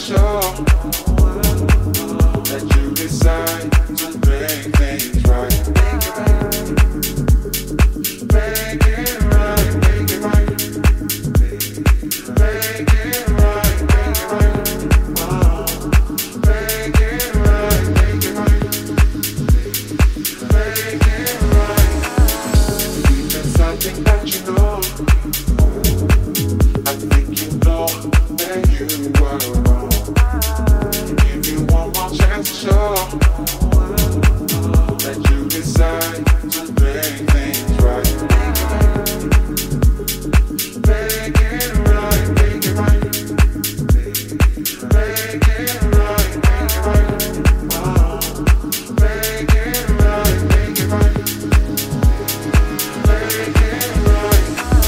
sure that you decide to make things right. Make it right, make it right. Make it right, make it right. Make it right, make it right. Make it right. Even something that you know, I think you know that you were wrong. Give you one more chance to show that you decide to make things right. Make it right, make it right. Make it right, make it right. Make it right, make it right. Make it right.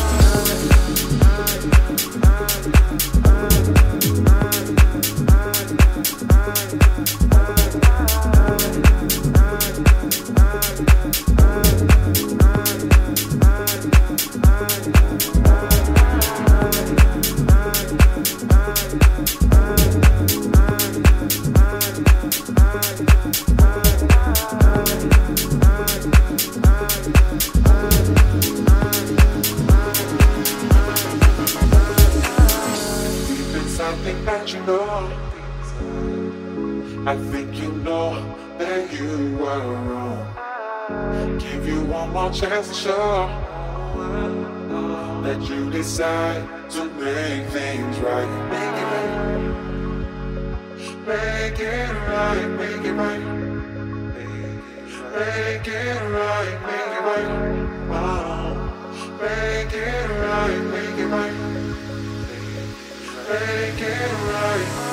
Something that you know, I think you know that you were wrong. Give you one more chance to show that you decide to make things right. Make it right. Make it right, make it right. Make it right, make it right. Make it right, make it right. Make it right.